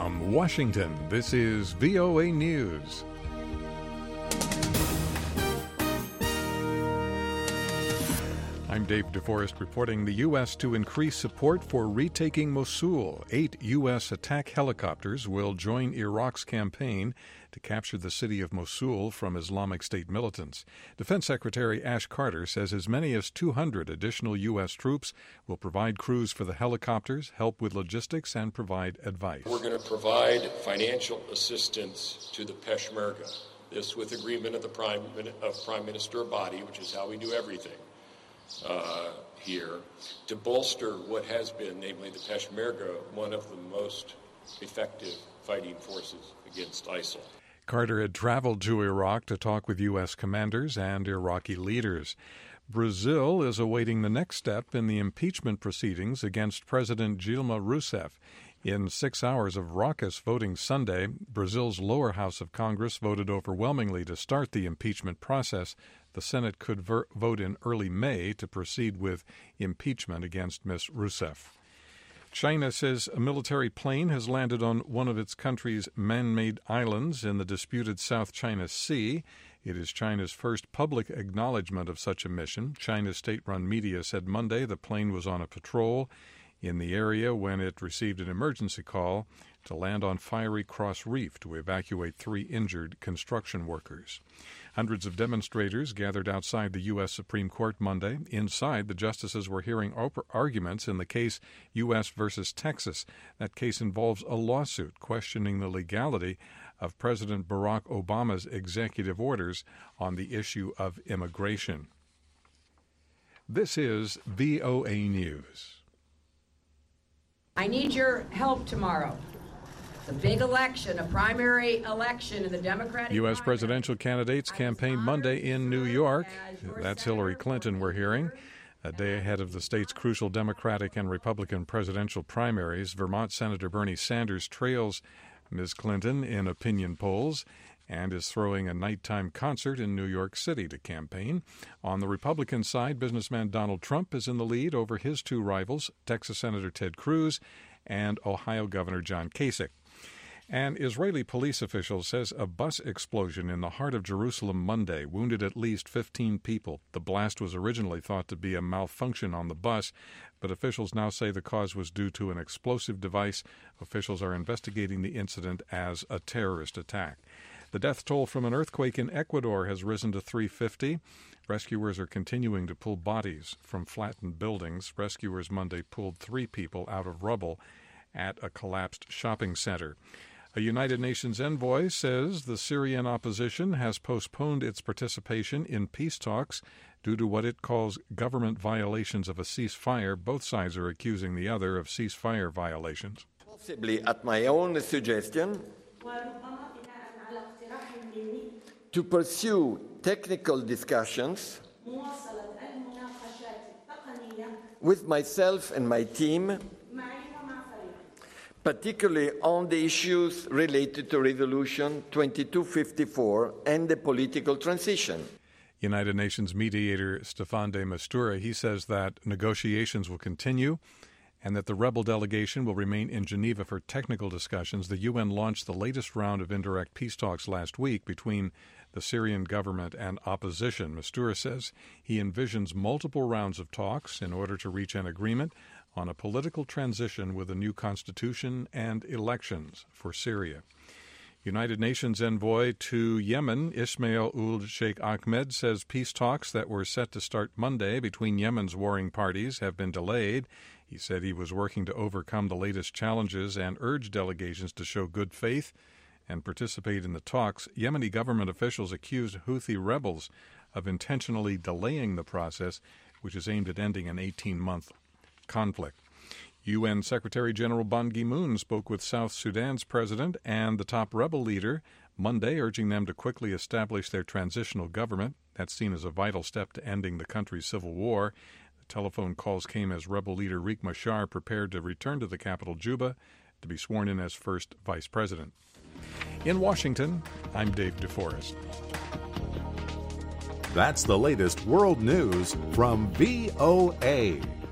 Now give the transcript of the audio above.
From Washington, this is VOA News. I'm Dave DeForest reporting the U.S. to increase support for retaking Mosul. 8 U.S. attack helicopters will join Iraq's campaign to capture the city of Mosul from Islamic State militants. Defense Secretary Ash Carter says as many as 200 additional U.S. troops will provide crews for the helicopters, help with logistics, and provide advice. We're going to provide financial assistance to the Peshmerga. This with agreement of Prime Minister Abadi, which is how we do everything here, to bolster what has been, namely the Peshmerga, one of the most effective fighting forces against ISIL. Carter had traveled to Iraq to talk with U.S. commanders and Iraqi leaders. Brazil is awaiting the next step in the impeachment proceedings against President Dilma Rousseff. In 6 hours of raucous voting Sunday, Brazil's lower house of Congress voted overwhelmingly to start the impeachment process. The Senate could vote in early May to proceed with impeachment against Ms. Rousseff. China says a military plane has landed on one of its country's man-made islands in the disputed South China Sea. It is China's first public acknowledgement of such a mission. China's state-run media said Monday the plane was on a patrol in the area when it received an emergency call to land on Fiery Cross Reef to evacuate 3 injured construction workers. Hundreds of demonstrators gathered outside the U.S. Supreme Court Monday. Inside, the justices were hearing arguments in the case U.S. versus Texas. That case involves a lawsuit questioning the legality of President Barack Obama's executive orders on the issue of immigration. This is VOA News. I need your help tomorrow. The big election, a primary election in the Democratic U.S. presidential candidates campaigned Monday in New York. That's Hillary Clinton we're hearing. A day ahead of the state's crucial Democratic and Republican presidential primaries, Vermont Senator Bernie Sanders trails Ms. Clinton in opinion polls and is throwing a nighttime concert in New York City to campaign. On the Republican side, businessman Donald Trump is in the lead over his 2 rivals, Texas Senator Ted Cruz and Ohio Governor John Kasich. An Israeli police official says a bus explosion in the heart of Jerusalem Monday wounded at least 15 people. The blast was originally thought to be a malfunction on the bus, but officials now say the cause was due to an explosive device. Officials are investigating the incident as a terrorist attack. The death toll from an earthquake in Ecuador has risen to 350. Rescuers are continuing to pull bodies from flattened buildings. Rescuers Monday pulled 3 people out of rubble at a collapsed shopping center. A United Nations envoy says the Syrian opposition has postponed its participation in peace talks due to what it calls government violations of a ceasefire. Both sides are accusing the other of ceasefire violations. Possibly at my own suggestion, to pursue technical discussions with myself and my team, particularly on the issues related to Resolution 2254 and the political transition. United Nations mediator Staffan de Mistura, he says that negotiations will continue and that the rebel delegation will remain in Geneva for technical discussions. The UN launched the latest round of indirect peace talks last week between the Syrian government and opposition. Mistura says he envisions multiple rounds of talks in order to reach an agreement on a political transition with a new constitution and elections for Syria. United Nations envoy to Yemen, Ismail Ould Sheikh Ahmed, says peace talks that were set to start Monday between Yemen's warring parties have been delayed. He said he was working to overcome the latest challenges and urged delegations to show good faith and participate in the talks. Yemeni government officials accused Houthi rebels of intentionally delaying the process, which is aimed at ending an 18-month conflict. UN Secretary General Ban Ki-moon spoke with South Sudan's president and the top rebel leader Monday, urging them to quickly establish their transitional government. That's seen as a vital step to ending the country's civil war. The telephone calls came as rebel leader Riek Machar prepared to return to the capital, Juba, to be sworn in as first vice president. In Washington, I'm Dave DeForest. That's the latest world news from VOA.